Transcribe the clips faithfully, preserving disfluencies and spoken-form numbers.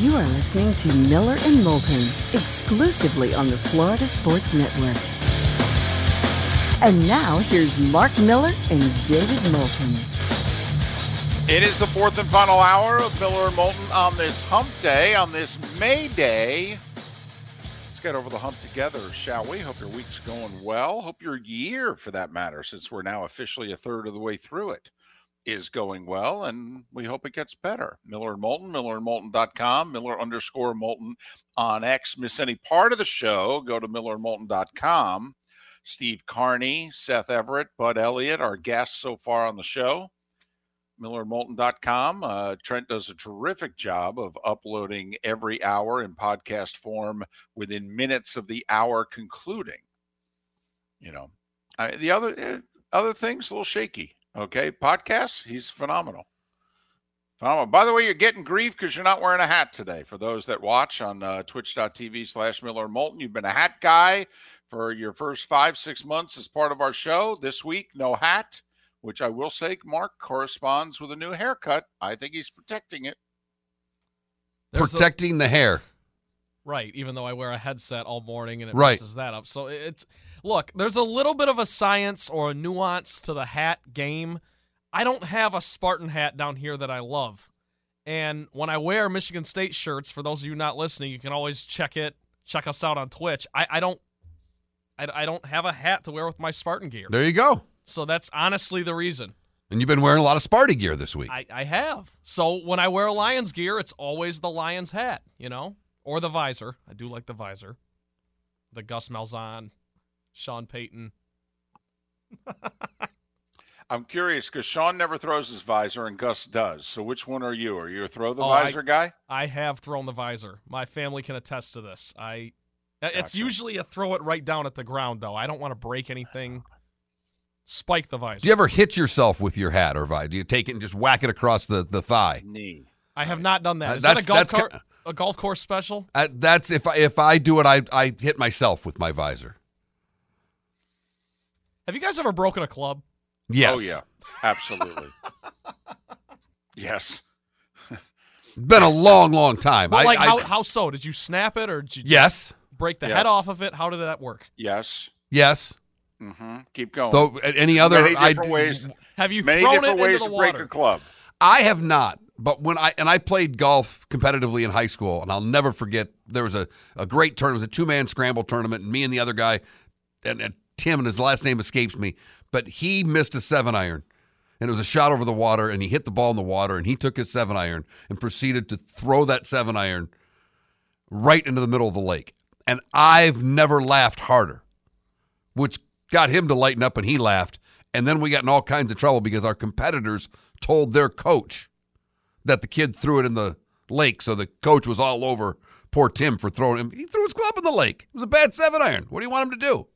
You are listening to Miller and Moulton, exclusively on the Florida Sports Network. And now, here's Mark Miller and David Moulton. It is the fourth and final hour of Miller and Moulton on this hump day, on this May Day. Let's get over the hump together, shall we? Hope your week's going well. Hope your year, for that matter, since we're now officially a third of the way through it, is going well, and we hope it gets better. Miller and Moulton, miller and moulton dot com, Miller underscore Moulton on X. Miss any part of the show, go to miller and moulton dot com. Steve Carney, Seth Everett, Bud Elliott, our guests so far on the show. miller and moulton dot com. Uh, Trent does a terrific job of uploading every hour in podcast form within minutes of the hour concluding. You know, I, the other uh, other things a little shaky. Okay, podcasts, he's phenomenal. Phenomenal. By the way, you're getting grief because you're not wearing a hat today. For those that watch on uh, twitch.tv slash Miller and Moulton, you've been a hat guy for your first five, six months as part of our show. This week, no hat, which I will say, Mark, corresponds with a new haircut. I think he's protecting it. There's protecting a, the hair. Right, even though I wear a headset all morning and it right. messes that up. So it's, look, there's a little bit of a science or a nuance to the hat game. I don't have a Spartan hat down here that I love. And when I wear Michigan State shirts, for those of you not listening, you can always check it, check us out on Twitch. I, I don't I, I don't have a hat to wear with my Spartan gear. There you go. So that's honestly the reason. And you've been wearing a lot of Sparty gear this week. I, I have. So when I wear a Lions gear, it's always the Lions hat, you know? Or the visor. I do like the visor. The Gus Malzahn, Sean Payton. I'm curious because Sean never throws his visor and Gus does. So which one are you? Are you a throw the oh, visor I, guy? I have thrown the visor. My family can attest to this. I. Gotcha. It's usually a throw it right down at the ground, though. I don't want to break anything. Spike the visor. Do you ever hit yourself with your hat or visor? Do you take it and just whack it across the, the thigh? Knee. I have not done that. Uh, Is that a golf, car- kind of, a golf course special? Uh, that's if I, if I do it, I, I hit myself with my visor. Have you guys ever broken a club? Yes. Oh, yeah. Absolutely. Yes. Been a long, long time. Well, I, like I, how, how so? Did you snap it or did you just yes. break the yes. head off of it? How did that work? Yes. Yes. Mm-hmm. Keep going. Though any other many different I, ways. Have you many thrown different it ways into the to break water? a club? I have not. But when I and I played golf competitively in high school, and I'll never forget, there was a, a great tournament, it was a two-man scramble tournament, and me and the other guy, and, and Tim, and his last name escapes me, but he missed a seven-iron, and it was a shot over the water, and he hit the ball in the water, and he took his seven-iron and proceeded to throw that seven-iron right into the middle of the lake. And I've never laughed harder, which got him to lighten up, and he laughed. And then we got in all kinds of trouble because our competitors told their coach that the kid threw it in the lake, so the coach was all over poor Tim for throwing him. He threw his club in the lake. It was a bad seven-iron. What do you want him to do?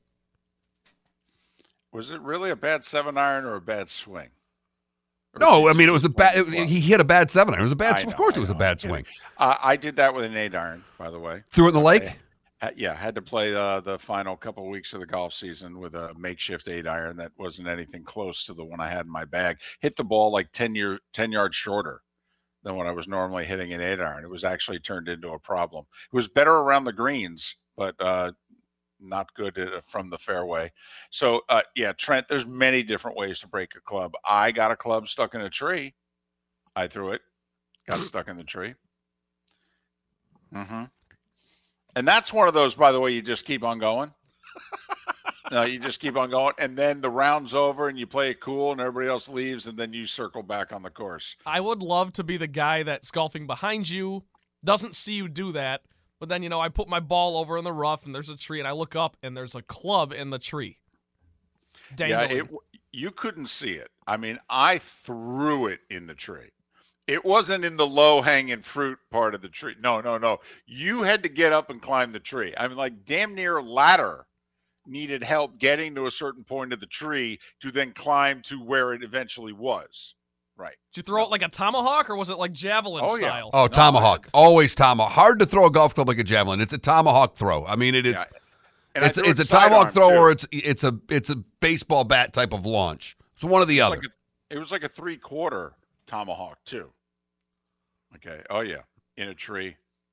Was it really a bad seven-iron or a bad swing? Or no, I mean, it was a bad – he hit a bad seven-iron. It was a bad – know, of course I it was know. a bad swing. Uh, I did that with an eight-iron, by the way. Threw it in the lake? I, yeah, had to play uh, the final couple of weeks of the golf season with a makeshift eight-iron that wasn't anything close to the one I had in my bag. Hit the ball like ten, year, ten yards shorter than what I was normally hitting an eight-iron. It was actually turned into a problem. It was better around the greens, but uh, not good at, from the fairway. So, uh, yeah, Trent, there's many different ways to break a club. I got a club stuck in a tree. I threw it. Got stuck in the tree. Mm-hmm. And that's one of those, by the way, you just keep on going. No, you just keep on going. And then the round's over and you play it cool and everybody else leaves and then you circle back on the course. I would love to be the guy that's golfing behind you, doesn't see you do that, but then, you know, I put my ball over in the rough and there's a tree and I look up and there's a club in the tree. Dangling. Yeah, it, you couldn't see it. I mean, I threw it in the tree. It wasn't in the low-hanging fruit part of the tree. No, no, no. You had to get up and climb the tree. I mean, like damn near ladder needed help getting to a certain point of the tree to then climb to where it eventually was. Right. Did you throw it like a tomahawk or was it like javelin oh, style? Yeah. Oh, no, tomahawk. had... Always tomahawk. Hard to throw a golf club like a javelin. It's a tomahawk throw. I mean, it, it's yeah. and it's, it's it a tomahawk throw too. or it's it's a it's a baseball bat type of launch. It's one or the it other. Like a, it was like a three-quarter tomahawk, too. Okay. Oh, yeah. In a tree.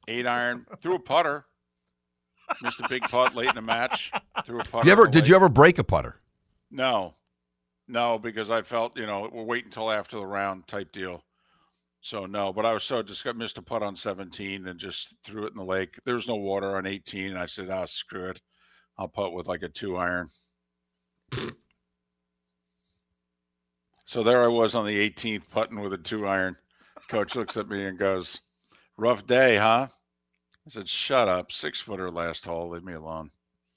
Eight iron. Threw a putter. Missed a big putt late in the match. Threw a putter. You ever? Did you ever break a putter? No. No, because I felt, you know, we'll wait until after the round type deal. So, no. But I was so just missed a putt on seventeen and just threw it in the lake. There was no water on eighteen. And I said, oh, screw it. I'll putt with like a two iron. So there I was on the eighteenth putting with a two iron. Coach looks at me and goes, rough day, huh? I said, shut up. Six footer last hole. Leave me alone.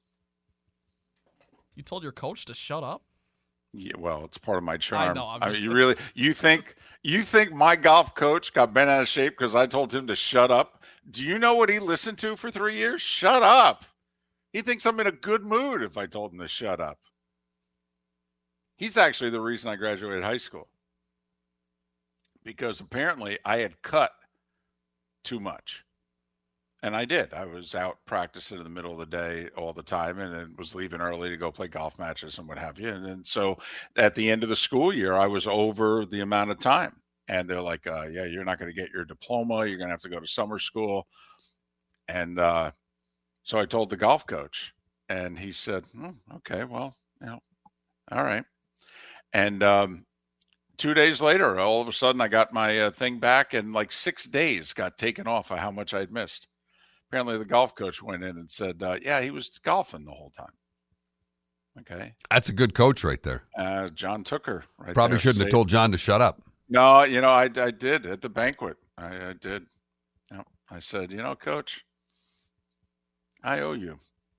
You told your coach to shut up? Yeah, well, it's part of my charm. I know. I'm I mean, just- you really, you think, you think my golf coach got bent out of shape because I told him to shut up? Do you know what he listened to for three years? Shut up. He thinks I'm in a good mood if I told him to shut up. He's actually the reason I graduated high school. Because apparently I had cut too much. And I did. I was out practicing in the middle of the day all the time and then was leaving early to go play golf matches and what have you. And then so at the end of the school year, I was over the amount of time. And they're like, uh, yeah, you're not going to get your diploma. You're going to have to go to summer school. And uh, so I told the golf coach. And he said, hmm, okay, well, you know, all right. And um, two days later, all of a sudden, I got my uh, thing back, and like six days got taken off of how much I'd missed. Apparently, the golf coach went in and said, uh, yeah, he was golfing the whole time. Okay. That's a good coach right there. Uh, John Tooker. Right Probably there. shouldn't Say- have told John to shut up. No, you know, I, I did at the banquet. I, I did. You know, I said, you know, coach, I owe you.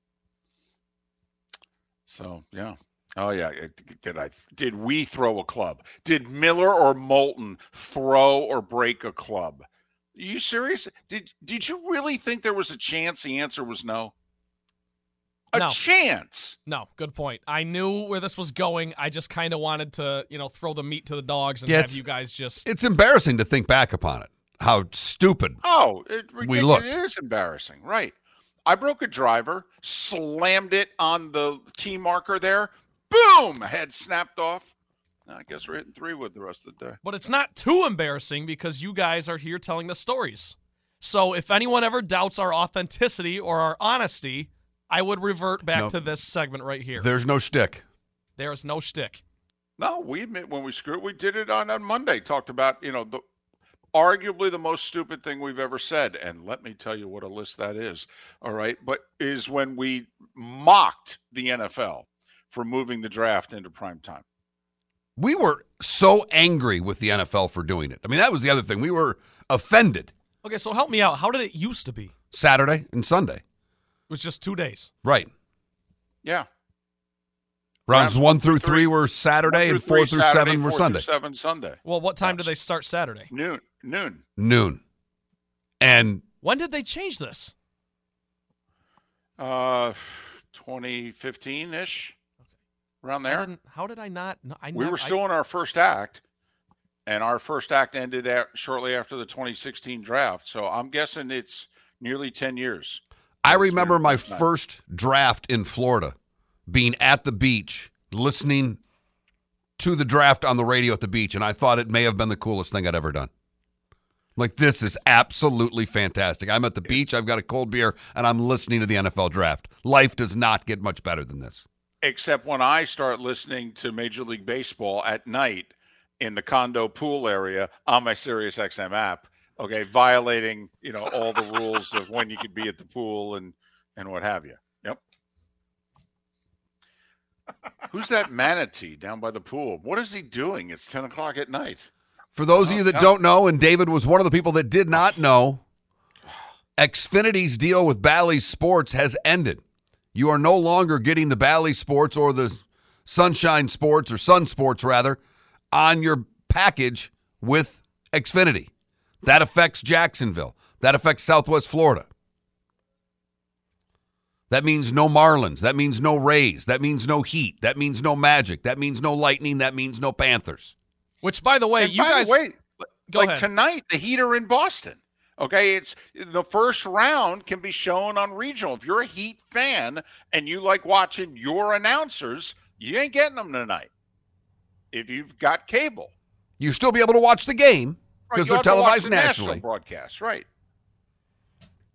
So, yeah. Oh, yeah. Did I? Did we throw a club? Did Miller or Moulton throw or break a club? Are you serious? Did Did you really think there was a chance? The answer was no. A No. chance. No, good point. I knew where this was going. I just kind of wanted to, you know, throw the meat to the dogs and Yeah, have it's- you guys just. It's embarrassing to think back upon it. How stupid. Oh, it, We ridiculous. looked. It is embarrassing, right? I broke a driver, slammed it on the tee marker there. Boom! Head snapped off. I guess we're hitting three wood the rest of the day. But it's not too embarrassing because you guys are here telling the stories. So if anyone ever doubts our authenticity or our honesty, I would revert back No. to this segment right here. There's no shtick. There is no shtick. No, we admit when we screwed. We did it on, on Monday. Talked about, you know, the arguably the most stupid thing we've ever said. And let me tell you what a list that is. All right. But is when we mocked the N F L for moving the draft into prime time. We were so angry with the N F L for doing it. I mean, that was the other thing. We were offended. Okay, so help me out. How did it used to be? It Saturday and Sunday. was just two days. Right. Yeah. Rounds Rounds one through three were Saturday One and four three through Saturday, seven were four Sunday. through seven Sunday. Well, what time did Yes. they start Saturday? Noon. Noon. Noon. And When did they change this? Uh, twenty fifteen ish, around How there. did, how did I not? No, I We never, were still in our first act, and our first act ended at, shortly after the twenty sixteen draft. So I'm guessing it's nearly ten years. I It's remember been- my it's not- first draft in Florida, being at the beach, listening to the draft on the radio at the beach, and I thought it may have been the coolest thing I'd ever done. Like, this is absolutely fantastic. I'm at the beach, I've got a cold beer, and I'm listening to the N F L draft. Life does not get much better than this. Except when I start listening to Major League Baseball at night in the condo pool area on my Sirius X M app. Okay, violating, you know, all the rules of when you could be at the pool and and what have you. Yep. Who's that manatee down by the pool? What is he doing? It's ten o'clock at night. For those of Oh, you that sound- don't know, and David was one of the people that did not know, Xfinity's deal with Bally Sports has ended. You are no longer getting the Bally Sports or the Sunshine Sports or Sun Sports, rather, on your package with Xfinity. That affects Jacksonville. That affects Southwest Florida. That means no Marlins. That means no Rays. That means no Heat. That means no Magic. That means no Lightning. That means no Panthers. Which, by the way, And you by guys. the way, Go like ahead. tonight, the Heat are in Boston. Okay, it's the first round can be shown on regional. If you're a Heat fan and you like watching your announcers, you ain't getting them tonight. If you've got cable, You still be able to watch the game Right, because you'll they're have to watch televised the national nationally. broadcast, right?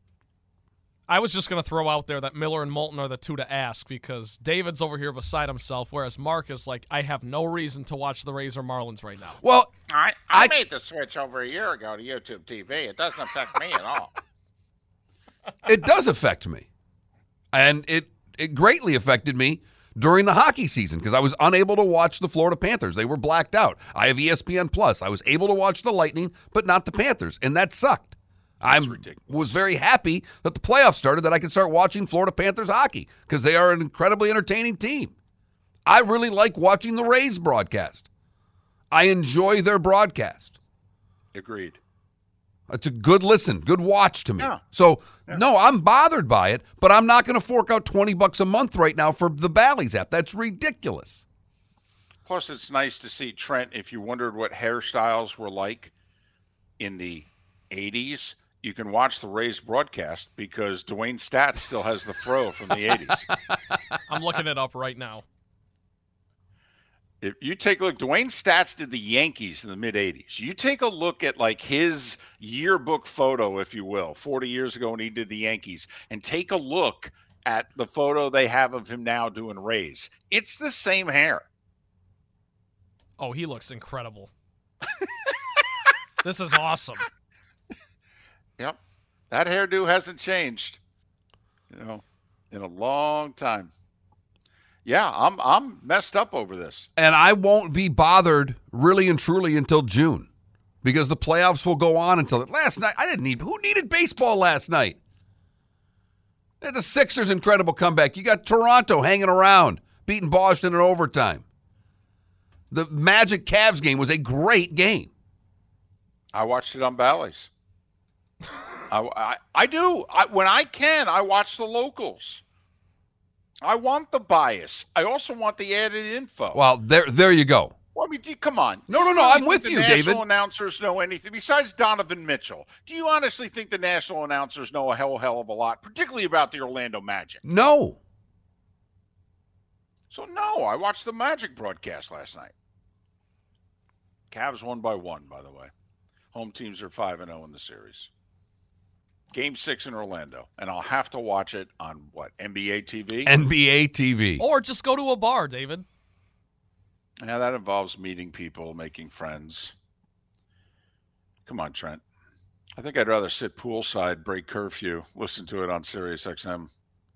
I was just going to throw out there that Miller and Moulton are the two to ask because David's over here beside himself, whereas Mark is like, I have no reason to watch the Rays or Marlins right now. Well, I, I, I made the switch over a year ago to YouTube T V. It doesn't affect me at all. it does affect me. And it, it greatly affected me during the hockey season because I was unable to watch the Florida Panthers. They were blacked out. I have E S P N Plus. I was able to watch the Lightning, but not the Panthers, and that sucked. I was very happy that the playoffs started, that I could start watching Florida Panthers hockey because they are an incredibly entertaining team. I really like watching the Rays broadcast. I enjoy their broadcast. Agreed. It's a good listen, good watch to me. Yeah. So, yeah. no, I'm bothered by it, but I'm not going to fork out twenty bucks a month right now for the Bally's app. That's ridiculous. Plus, it's nice to see, Trent, if you wondered what hairstyles were like in the eighties, you can watch the Rays broadcast because Dwayne Stats still has the fro from the eighties. I'm looking it up right now. If you take a look, Dwayne Stats did the Yankees in the mid-eighties. You take a look at like his yearbook photo, if you will, forty years ago when he did the Yankees, and take a look at the photo they have of him now doing Rays. It's the same hair. Oh, he looks incredible. This is awesome. Yep. That hairdo hasn't changed, you know, in a long time. Yeah, I'm I'm messed up over this. And I won't be bothered really and truly until June because the playoffs will go on until last night. I didn't need who needed baseball last night? The Sixers' incredible comeback. You got Toronto hanging around, beating Boston in overtime. The Magic Cavs game was a great game. I watched it on Bally's. I, I, I do. I, when I can, I watch the locals. I want the bias. I also want the added info. Well, there there you go. Well, I mean, gee, come on. No, no, no, really I'm with the you, national David. Announcers know anything besides Donovan Mitchell? Do you honestly think the national announcers know a hell, hell of a lot, particularly about the Orlando Magic? No. So, no, I watched the Magic broadcast last night. Cavs won by one, by the way. Home teams are five and oh in the series. Game six in Orlando. And I'll have to watch it on, what, N B A T V? N B A T V. Or just go to a bar, David. Yeah, that involves meeting people, making friends. Come on, Trent. I think I'd rather sit poolside, break curfew, listen to it on Sirius X M.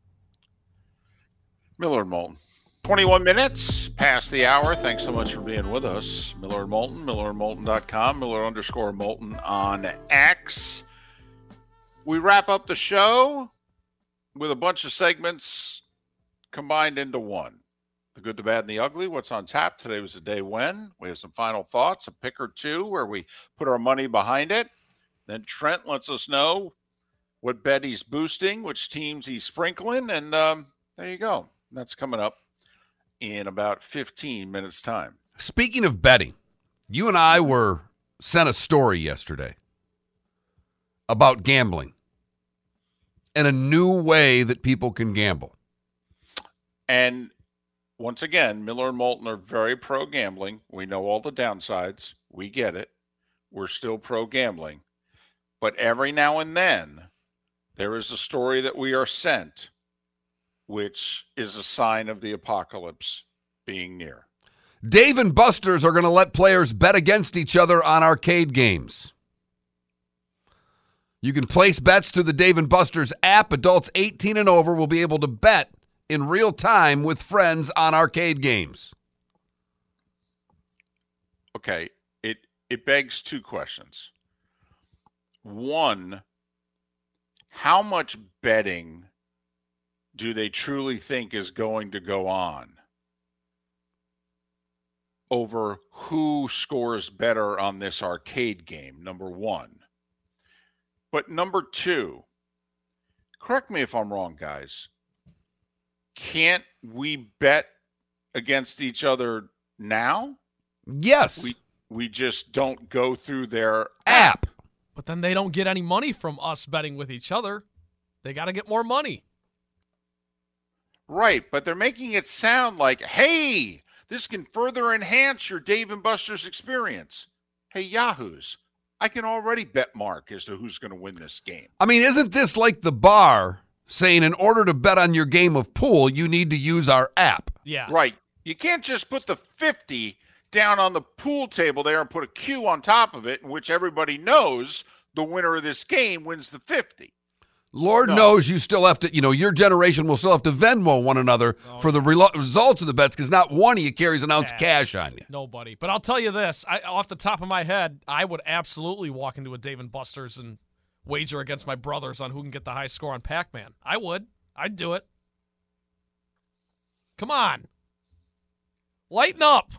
Miller and Moulton. twenty-one minutes past the hour. Thanks so much for being with us. Miller and Moulton, miller and moulton dot com, Miller underscore Moulton on X. We wrap up the show with a bunch of segments combined into one. The good, the bad, and the ugly. What's on tap? Today was the day when. We have some final thoughts, a pick or two where we put our money behind it. Then Trent lets us know what bet he's boosting, which teams he's sprinkling, and um, there you go. That's coming up in about fifteen minutes' time. Speaking of betting, you and I were sent a story yesterday about gambling and a new way that people can gamble. And once again, Miller and Moulton are very pro-gambling. We know all the downsides. We get it. We're still pro-gambling. But every now and then, there is a story that we are sent which is a sign of the apocalypse being near. Dave and Buster's are going to let players bet against each other on arcade games. You can place bets through the Dave and Buster's app. Adults eighteen and over will be able to bet in real time with friends on arcade games. Okay, it it begs two questions. One, how much betting do they truly think is going to go on over who scores better on this arcade game, number one? But number two, correct me if I'm wrong, guys, can't we bet against each other now? Yes. We we just don't go through their app. But then they don't get any money from us betting with each other. They got to get more money. Right, but they're making it sound like, hey, this can further enhance your Dave and Buster's experience. Hey, Yahoos, I can already bet Mark as to who's going to win this game. I mean, isn't this like the bar saying in order to bet on your game of pool, you need to use our app. Yeah. Right. You can't just put the fifty down on the pool table there and put a Q on top of it, in which everybody knows the winner of this game wins the fifty. Lord No. knows you still have to, you know, your generation will still have to Venmo one another Oh, for the relo- results of the bets because not one of you carries an ounce of Cash. cash on you. Nobody. But I'll tell you this, I, off the top of my head, I would absolutely walk into a Dave and Buster's and wager against my brothers on who can get the high score on Pac-Man. I would. I'd do it. Come on. Lighten up.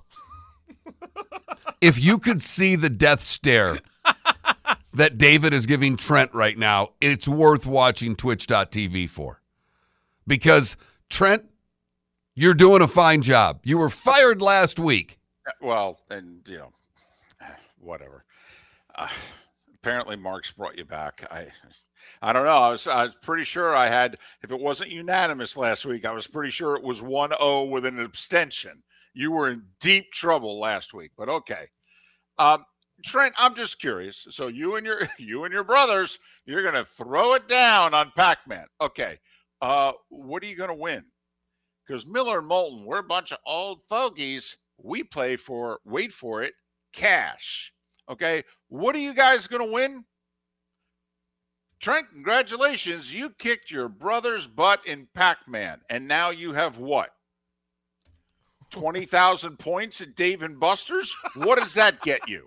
If you could see the death stare that David is giving Trent right now, it's worth watching twitch dot t v for. Because, Trent, you're doing a fine job. You were fired last week. Well, and, you know, whatever. Uh, apparently Mark's brought you back. I I don't know. I was I was pretty sure I had, if it wasn't unanimous last week, I was pretty sure it was one oh with an abstention. You were in deep trouble last week, but okay. Um, Trent, I'm just curious. So you and your you and your brothers, you're going to throw it down on Pac-Man. Okay. Uh, what are you going to win? Because Miller and Moulton, we're a bunch of old fogies. We play for, wait for it, cash. Okay. What are you guys going to win? Trent, congratulations. You kicked your brother's butt in Pac-Man. And now you have what? twenty thousand points at Dave and Buster's? What does that get you?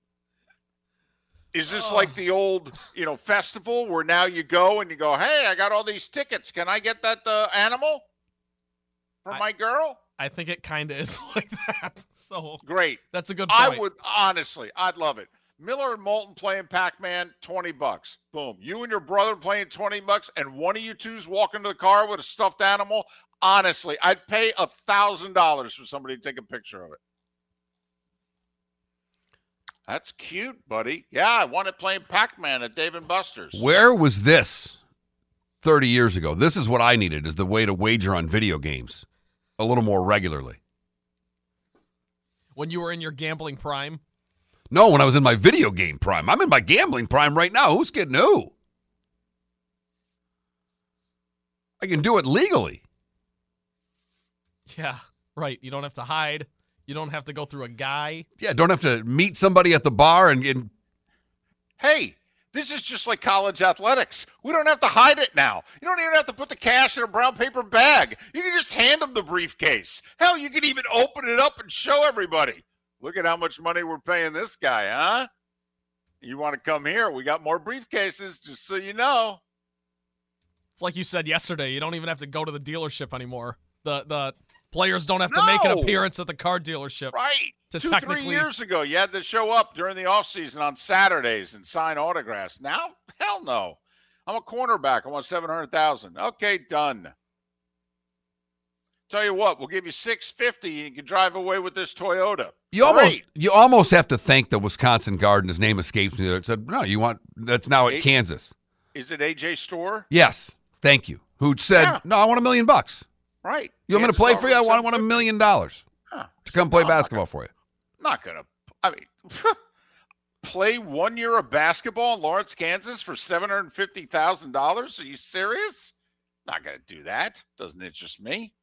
Is this Oh. like the old, you know, festival where now you go and you go, hey, I got all these tickets. Can I get that uh, animal for I- my girl? I think it kind of is like that. So Great. that's a good point. I would, honestly, I'd love it. Miller and Moulton playing Pac-Man, twenty bucks. Boom. You and your brother playing twenty bucks, and one of you two's walking to the car with a stuffed animal. Honestly, I'd pay a thousand dollars for somebody to take a picture of it. That's cute, buddy. Yeah, I wanted playing Pac-Man at Dave and Buster's. Where was this thirty years ago? This is what I needed, is the way to wager on video games a little more regularly. When you were in your gambling prime. No, when I was in my video game prime. I'm in my gambling prime right now. Who's getting who? I can do it legally. Yeah, right. You don't have to hide. You don't have to go through a guy. Yeah, don't have to meet somebody at the bar and, and Hey, this is just like college athletics. We don't have to hide it now. You don't even have to put the cash in a brown paper bag. You can just hand them the briefcase. Hell, you can even open it up and show everybody. Look at how much money we're paying this guy, huh? You want to come here? We got more briefcases, just so you know. It's like you said yesterday. You don't even have to go to the dealership anymore. The the players don't have to make an No. appearance at the car dealership. Right. To Two, technically- three years ago, you had to show up during the offseason on Saturdays and sign autographs. Now, hell no. I'm a cornerback. I want seven hundred thousand dollars. Okay, done. Tell you what, we'll give you six hundred fifty dollars and you can drive away with this Toyota. you almost Great. you almost have to thank the Wisconsin guard, and his name escapes me. It said, no, you want, that's now at Eight- Kansas. Is it A J Store? Yes, thank you. Who said, Yeah. no, I want a million bucks. Right. You want me to Kansas play for you? I Auburn want, I want a seven fifty. million dollars Huh. to come play No, I'm not basketball for you. Not going to, I mean, play one year of basketball in Lawrence, Kansas for seven hundred fifty thousand dollars? Are you serious? Not going to do that. Doesn't interest me.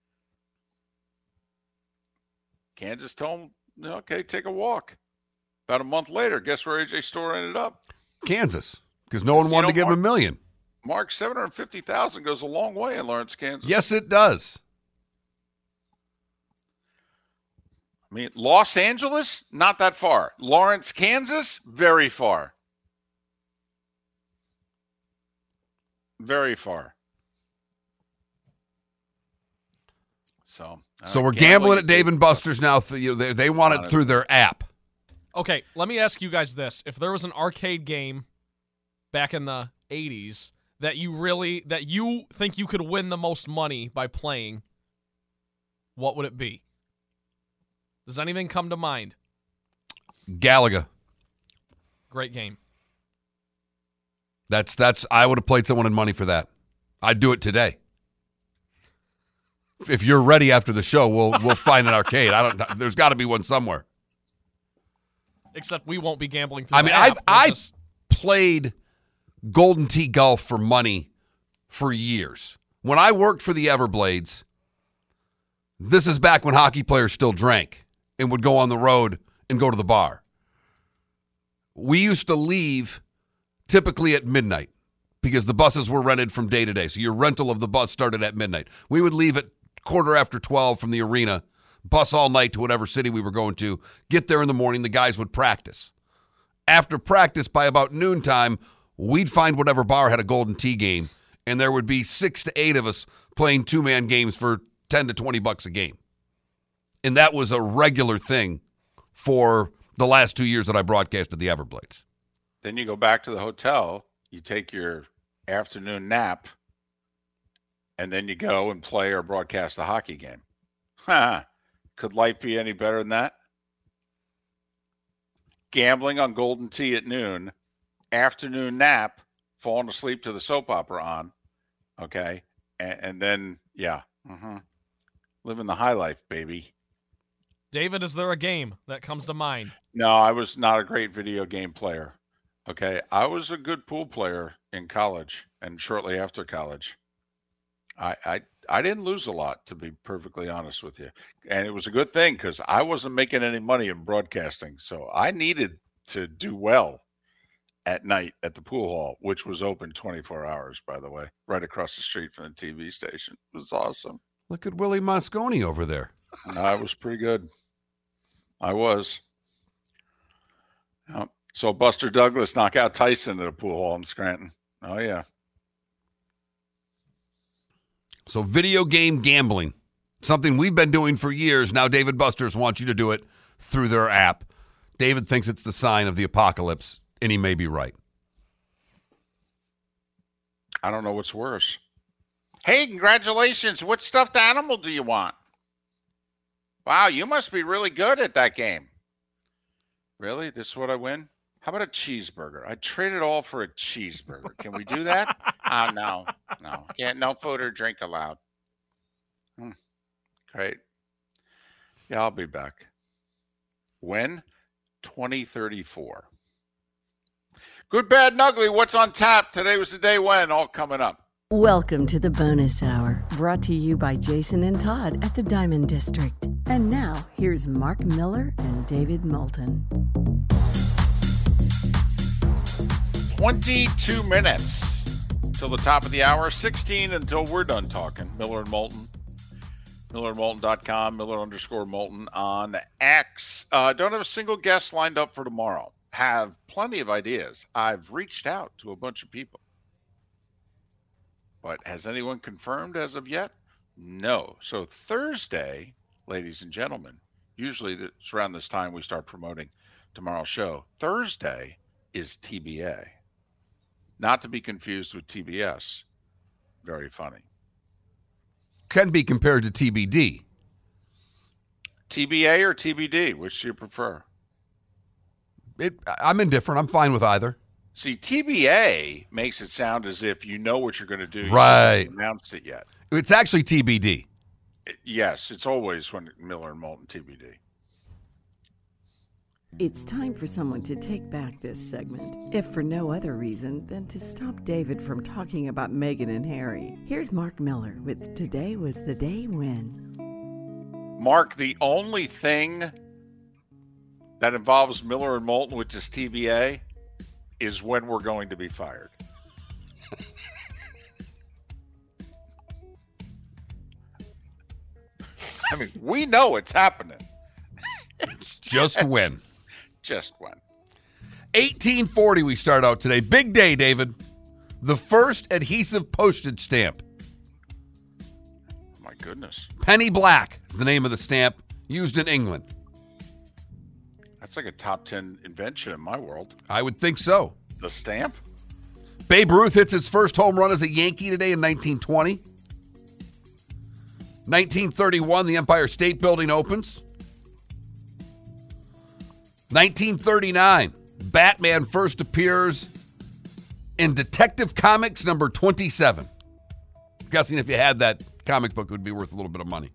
Kansas told him, okay, take a walk. About a month later, guess where A J Store ended up? Kansas, because no one You wanted know, to give him a Mark- million. Mark, seven hundred fifty thousand dollars goes a long way in Lawrence, Kansas. Yes, it does. I mean, Los Angeles, not that far. Lawrence, Kansas, very far. Very far. So, So uh, we're gambling at Dave Dave and Buster's now. Th- you know, they, they want it through their app. Okay, let me ask you guys this. If there was an arcade game back in the eighties that you really that you think you could win the most money by playing, what would it be? Does anything come to mind? Galaga. Great game. That's that's. I would have played someone in money for that. I'd do it today. If you're ready after the show, we'll we'll find an arcade. I don't. There's got to be one somewhere. Except we won't be gambling through I mean, the I app. We'll I just- played Golden Tee Golf for money for years. When I worked for the Everblades, this is back when hockey players still drank and would go on the road and go to the bar. We used to leave typically at midnight because the buses were rented from day to day. So your rental of the bus started at midnight. We would leave at quarter after twelve from the arena, bus all night to whatever city we were going to, get there in the morning, the guys would practice. After practice, by about noontime, we'd find whatever bar had a Golden Tee game, and there would be six to eight of us playing two-man games for ten to twenty bucks a game. And that was a regular thing for the last two years that I broadcasted the Everblades. Then you go back to the hotel, you take your afternoon nap, and then you go and play or broadcast the hockey game. Could life be any better than that? Gambling on Golden Tee at noon, afternoon nap, falling asleep to the soap opera on, okay? And, and then, yeah, mm-hmm. living the high life, baby. David, is there a game that comes to mind? No, I was not a great video game player, okay? I was a good pool player in college and shortly after college. I, I I didn't lose a lot, to be perfectly honest with you. And it was a good thing because I wasn't making any money in broadcasting. So I needed to do well at night at the pool hall, which was open twenty-four hours, by the way, right across the street from the T V station. It was awesome. Look at Willie Mosconi over there. I was pretty good. I was. Yep. So Buster Douglas knock out Tyson at a pool hall in Scranton. Oh, yeah. So video game gambling, something we've been doing for years. Now David Busters wants you to do it through their app. David thinks it's the sign of the apocalypse, and he may be right. I don't know what's worse. Hey, congratulations. What stuffed animal do you want? Wow, you must be really good at that game. Really? This is what I win? How about a cheeseburger? I trade it all for a cheeseburger. Can we do that? Oh, no. No. Can't, no food or drink allowed. Hmm. Great. Yeah, I'll be back. When? twenty thirty-four. Good, bad, and ugly. What's on tap? Today was the day when. All coming up. Welcome to the Bonus Hour, brought to you by Jason and Todd at the Diamond District. And now, here's Mark Miller and David Moulton. twenty-two minutes till the top of the hour, sixteen until we're done talking. Miller and Moulton, Miller and Moulton dot com, Miller underscore Moulton on X. Uh, don't have a single guest lined up for tomorrow. Have plenty of ideas. I've reached out to a bunch of people. But has anyone confirmed as of yet? No. So Thursday, ladies and gentlemen, usually it's around this time we start promoting tomorrow's show. Thursday is T B A. Not to be confused with T B S. Very funny. Can be compared to T B D. T B A or T B D? Which do you prefer? It, I'm indifferent. I'm fine with either. See, T B A makes it sound as if you know what you're going to do. Right. You haven't announced it yet. It's actually T B D. It, yes, it's always when Miller and Moulton T B D. It's time for someone to take back this segment, if for no other reason than to stop David from talking about Meghan and Harry. Here's Mark Miller with Today Was the Day When. Mark, the only thing that involves Miller and Moulton, which is T B A, is when we're going to be fired. I mean, we know it's happening. It's just when. Just when. eighteen forty we start out today. Big day, David. The first adhesive postage stamp. Oh my goodness. Penny Black is the name of the stamp, used in England. That's like a top ten invention in my world. I would think so. The stamp? Babe Ruth hits his first home run as a Yankee today in nineteen twenty. nineteen thirty-one, the Empire State Building opens. nineteen thirty-nine, Batman first appears in Detective Comics number twenty-seven. I'm guessing if you had that comic book, it would be worth a little bit of money.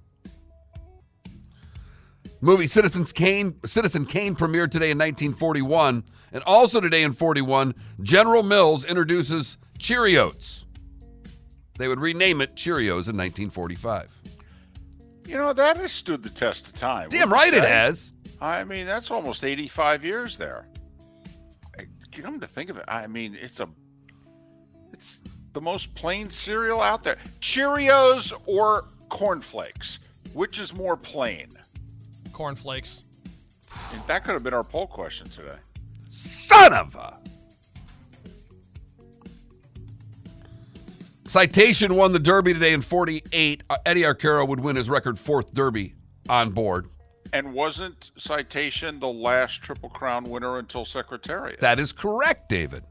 Movie Citizen Kane, Citizen Kane premiered today in nineteen forty-one. And also today in forty-one, General Mills introduces Cheerios. They would rename it Cheerios in nineteen forty-five. You know, that has stood the test of time. Damn wouldn't you right it say? has. I mean, that's almost eighty-five years there. Come to think of it, I mean, it's a, it's the most plain cereal out there. Cheerios or cornflakes, which is more plain? Cornflakes. And that could have been our poll question today. Son of a... Citation won the Derby today in forty-eight. Uh, Eddie Arcaro would win his record fourth Derby on board. And wasn't Citation the last Triple Crown winner until Secretariat? That is correct, David.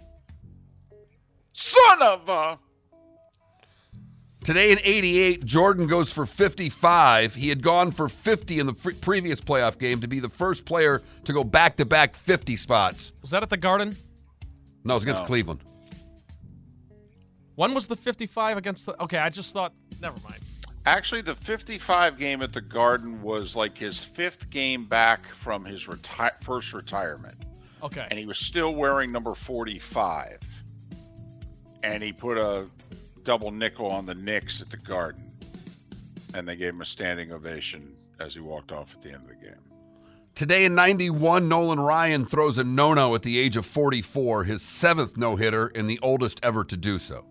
Son of a... Today in eighty-eight, Jordan goes for fifty-five. He had gone for fifty in the f- previous playoff game to be the first player to go back-to-back fifty spots. Was that at the Garden? No, it was against No. Cleveland. When was the fifty-five against the... Okay, I just thought... Never mind. Actually, the fifty-five game at the Garden was like his fifth game back from his reti- first retirement. Okay. And he was still wearing number forty-five. And he put a double nickel on the Knicks at the Garden. And they gave him a standing ovation as he walked off at the end of the game. Today in ninety-one, Nolan Ryan throws a no-no at the age of forty-four, his seventh no-hitter and the oldest ever to do so.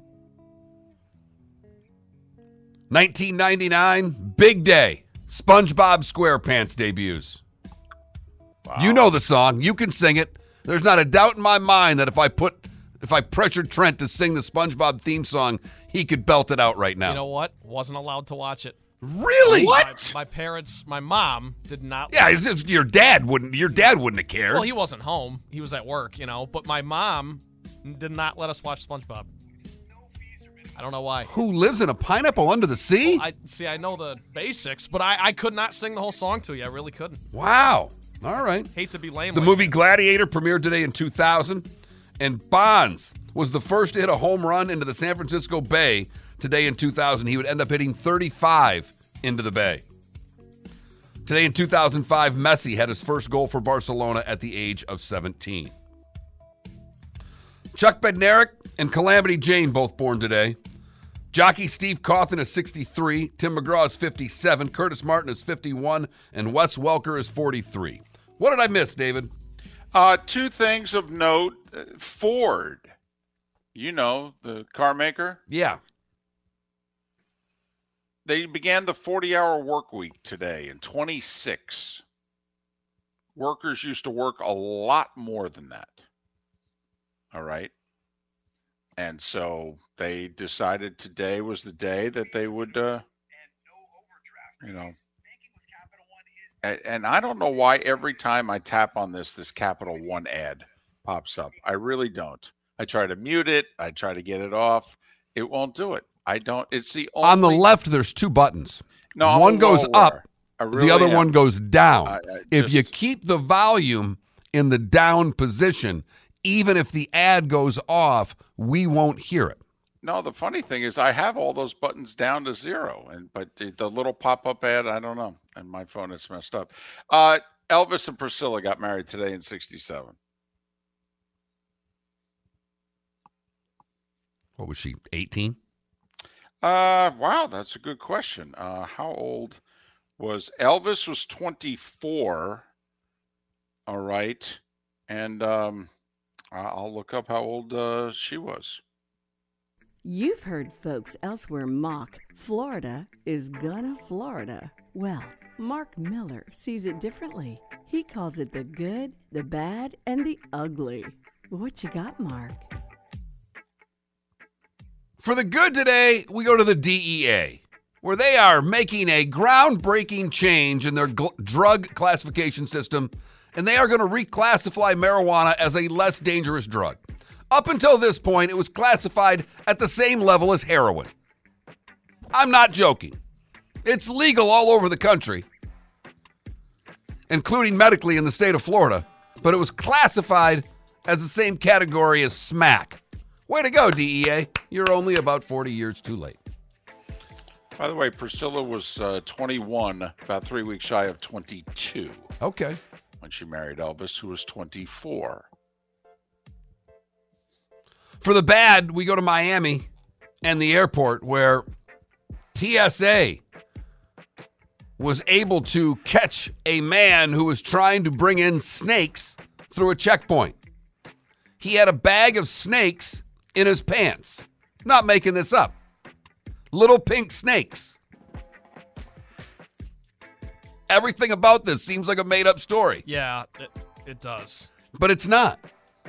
nineteen ninety-nine, big day. SpongeBob SquarePants debuts. Wow. You know the song. You can sing it. There's not a doubt in my mind that if I put, if I pressured Trent to sing the SpongeBob theme song, he could belt it out right now. You know what? Wasn't allowed to watch it. Really? My, my parents, my mom did not. Yeah, it's, it's, your dad wouldn't. Your dad wouldn't have cared. Well, he wasn't home. He was at work, you know. But my mom did not let us watch SpongeBob. I don't know why. Who lives in a pineapple under the sea? I see. I know the basics, but I, I could not sing the whole song to you. I really couldn't. Wow. All right. Hate to be lame. The like movie that. Gladiator premiered today in two thousand, and Bonds was the first to hit a home run into the San Francisco Bay today in two thousand. He would end up hitting thirty-five into the Bay. Today in two thousand five, Messi had his first goal for Barcelona at the age of seventeen. Chuck Bednarik and Calamity Jane both born today. Jockey Steve Cawthon is sixty-three, Tim McGraw is fifty-seven, Curtis Martin is fifty-one, and Wes Welker is forty-three. What did I miss, David? Uh, two things of note. Uh, Ford, you know, the car maker, Yeah. they began the forty-hour work week today in twenty-six. Workers used to work a lot more than that. All right. And so they decided today was the day that they would, uh, you know, and, and I don't know why every time I tap on this, this Capital One ad pops up. I really don't. I try to mute it. I try to get it off. It won't do it. I don't. It's the only. On the left, there's two buttons. No, I'm one goes well up, aware. I really the other am. one goes down. I- I if you just- keep the volume in the down position, even if the ad goes off, we won't hear it. No, the funny thing is I have all those buttons down to zero, and but the, the little pop-up ad, I don't know. And my phone is messed up. Uh, Elvis and Priscilla got married today in sixty-seven. What was she, eighteen? Uh, wow, that's a good question. Uh, how old was Elvis? Was twenty-four. All right, and um, I- I'll look up how old uh, she was. You've heard folks elsewhere mock Florida is gonna Florida. Well, Mark Miller sees it differently. He calls it the good, the bad, and the ugly. What you got, Mark? For the good today, we go to the D E A, where they are making a groundbreaking change in their gl- drug classification system, and they are going to reclassify marijuana as a less dangerous drug. Up until this point, it was classified at the same level as heroin. I'm not joking. It's legal all over the country, including medically in the state of Florida, but it was classified as the same category as smack. Way to go, D E A. You're only about forty years too late. By the way, Priscilla was uh, twenty-one, about three weeks shy of twenty-two Okay. when she married Elvis, who was twenty-four. For the bad, we go to Miami, and the airport where T S A was able to catch a man who was trying to bring in snakes through a checkpoint. He had a bag of snakes in his pants. Not making this up. Little pink snakes. Everything about this seems like a made-up story. Yeah, it, it does. But it's not.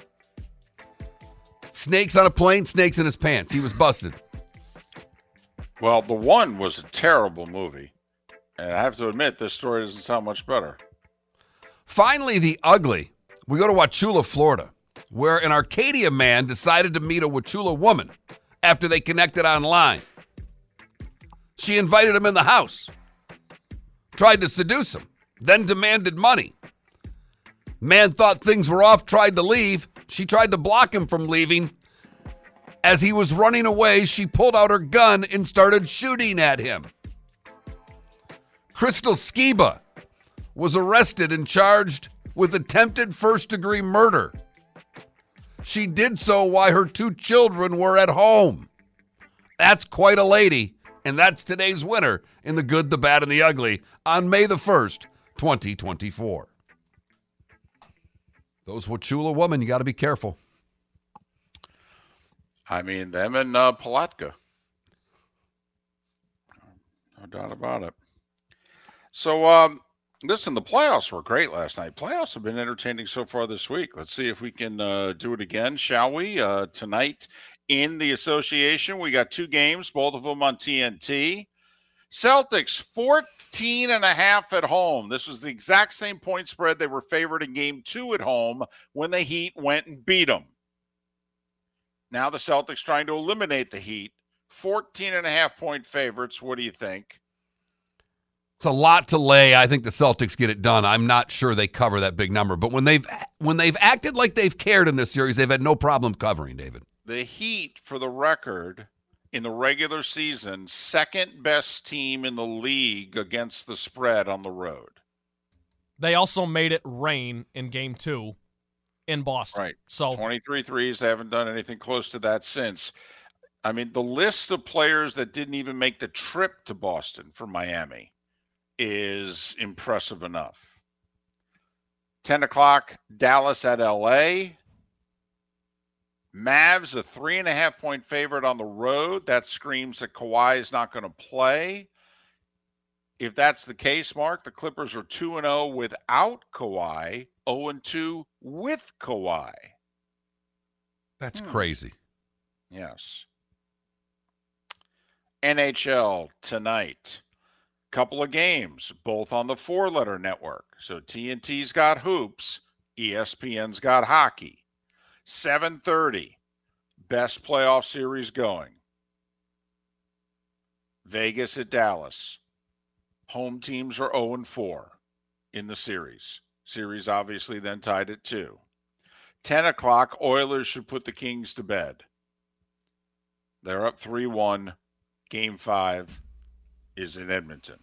Snakes on a plane, snakes in his pants. He was busted. Well, the one was a terrible movie. And I have to admit, this story doesn't sound much better. Finally, the ugly. We go to Wauchula, Florida, where an Arcadia man decided to meet a Wauchula woman after they connected online. She invited him in the house, tried to seduce him, then demanded money. Man thought things were off, tried to leave. She tried to block him from leaving. As he was running away, she pulled out her gun and started shooting at him. Crystal Skiba was arrested and charged with attempted first-degree murder. She did so while her two children were at home. That's quite a lady, and that's today's winner in The Good, the Bad, and the Ugly on May the first, twenty twenty-four. Those Wauchula women, you got to be careful. I mean, them and uh, Palatka. No doubt about it. So, um, listen, the playoffs were great last night. Playoffs have been entertaining so far this week. Let's see if we can uh, do it again, shall we? Uh, tonight in the association, we got two games, both of them on T N T. Celtics, fourteen and a half at home. This was the exact same point spread they were favored in game two at home when the Heat went and beat them. Now the Celtics trying to eliminate the Heat. fourteen and a half point favorites. What do you think? It's a lot to lay. I think the Celtics get it done. I'm not sure they cover that big number. But when they've when they've acted like they've cared in this series, they've had no problem covering, David. The Heat, for the record, in the regular season, second best team in the league against the spread on the road. They also made it rain in game two in Boston. Right. So twenty-three threes. They haven't done anything close to that since. I mean, the list of players that didn't even make the trip to Boston from Miami is impressive enough. ten o'clock, Dallas at L A. Mavs, a three and a half point favorite on the road. That screams that Kawhi is not going to play. If that's the case, Mark, the Clippers are two and oh without Kawhi, oh and two with Kawhi. That's Hmm. crazy. Yes. N H L tonight. Couple of games, both on the four-letter network. So T N T's got hoops, E S P N's got hockey. seven thirty, best playoff series going. Vegas at Dallas. Home teams are oh and four in the series. Series obviously then tied at two. ten o'clock, Oilers should put the Kings to bed. They're up three one. Game five is in Edmonton.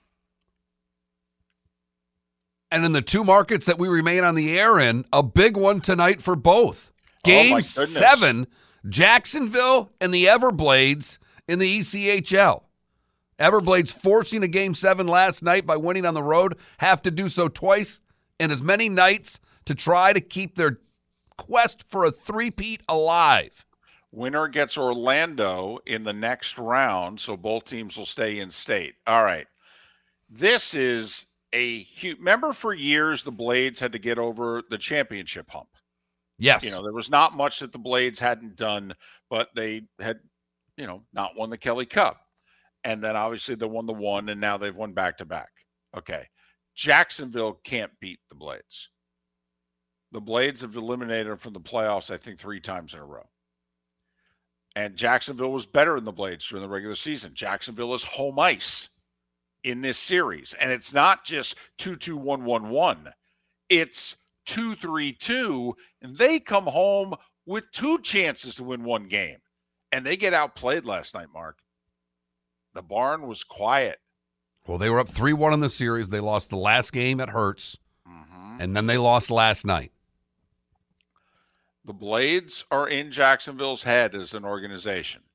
And in the two markets that we remain on the air in, a big one tonight for both. Game Oh, my goodness. seven, Jacksonville and the Everblades in the E C H L. Everblades forcing a game seven last night by winning on the road, have to do so twice in as many nights to try to keep their quest for a three-peat alive. Winner gets Orlando in the next round, so both teams will stay in state. All right. This is a huge – remember for years the Blades had to get over the championship hump. Yes. You know, there was not much that the Blades hadn't done, but they had, you know, not won the Kelly Cup. And then obviously they won the one, and now they've won back-to-back. Okay. Jacksonville can't beat the Blades. The Blades have eliminated them from the playoffs, I think, three times in a row. And Jacksonville was better than the Blades during the regular season. Jacksonville is home ice in this series. And it's not just two two one one one. It's two three two, and they come home with two chances to win one game. And they get outplayed last night, Mark. The barn was quiet. Well, they were up three one in the series. They lost the last game at Hertz, Mm-hmm. and then they lost last night. The Blades are in Jacksonville's head as an organization.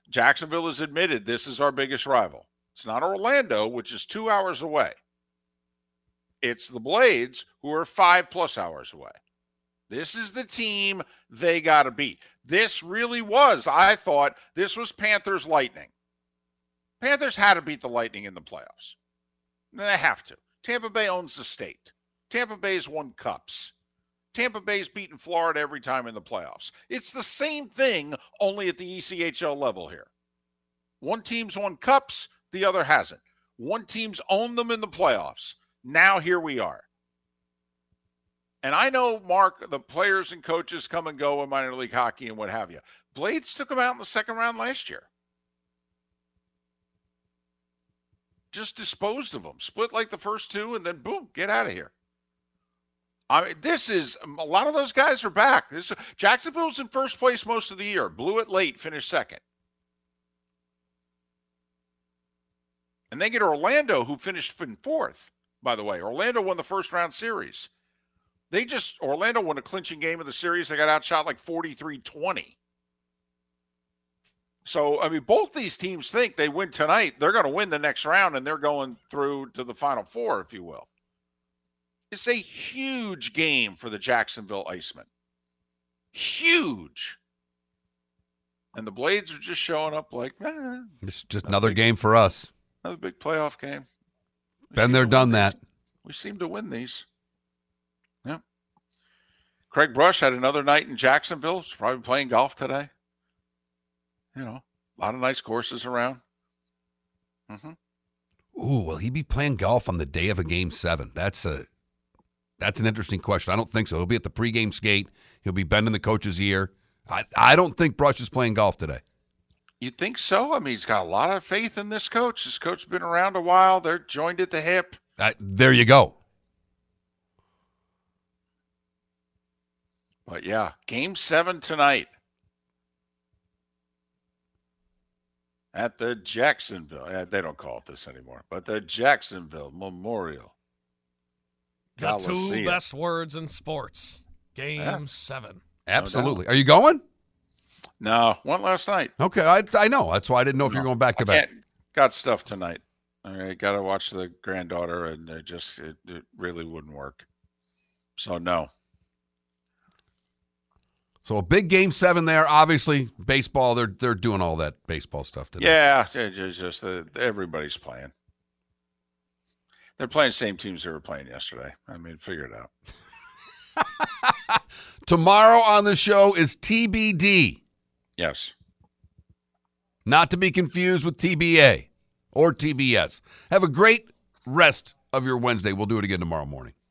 Jacksonville has admitted this is our biggest rival. It's not Orlando, which is two hours away. It's the Blades, who are five plus hours away. This is the team they got to beat. This really was, I thought, this was Panthers Lightning. Panthers had to beat the Lightning in the playoffs. They have to. Tampa Bay owns the state. Tampa Bay's won cups. Tampa Bay's beaten Florida every time in the playoffs. It's the same thing, only at the E C H L level here. One team's won cups, the other hasn't. One team's owned them in the playoffs. Now here we are. And I know, Mark, the players and coaches come and go in minor league hockey and what have you. Blades took them out in the second round last year. Just disposed of them. Split like the first two, and then boom, get out of here. I mean, this is, a lot of those guys are back. This Jacksonville's in first place most of the year. Blew it late, finished second. And they get Orlando, who finished in fourth, by the way. Orlando won the first round series. They just, Orlando won a clinching game of the series. They got outshot like forty-three twenty. So, I mean, both these teams think they win tonight. They're going to win the next round, and they're going through to the Final Four, if you will. It's a huge game for the Jacksonville Icemen. Huge. And the Blades are just showing up like, eh, it's just another big game for us. Another big playoff game. We Been there, done that. We seem to win these. Yeah. Craig Brush had another night in Jacksonville. He's probably playing golf today. You know, a lot of nice courses around. Mm-hmm. Ooh, will he be playing golf on the day of a game seven? That's a that's an interesting question. I don't think so. He'll be at the pregame skate. He'll be bending the coach's ear. I I don't think Brush is playing golf today. You think so? I mean, he's got a lot of faith in this coach. This coach has been around a while. They're joined at the hip. Uh, there you go. But, yeah, game seven tonight at the Jacksonville. They don't call it this anymore, but the Jacksonville Memorial The Coliseum. two best words in sports. Game Yeah. seven. Absolutely. Are you going? No, went last night. Okay, I, I know. That's why I didn't know if No, you're going back to I back. can't- Got stuff tonight. All right, got to watch the granddaughter, and it just it, it really wouldn't work. So no. So a big game seven there. Obviously, baseball. They're they're doing all that baseball stuff today. Yeah, it's just, just uh, everybody's playing. They're playing the same teams they were playing yesterday. I mean, figure it out. Tomorrow on the show is T B D. Yes. Not to be confused with T B A or T B S. Have a great rest of your Wednesday. We'll do it again tomorrow morning.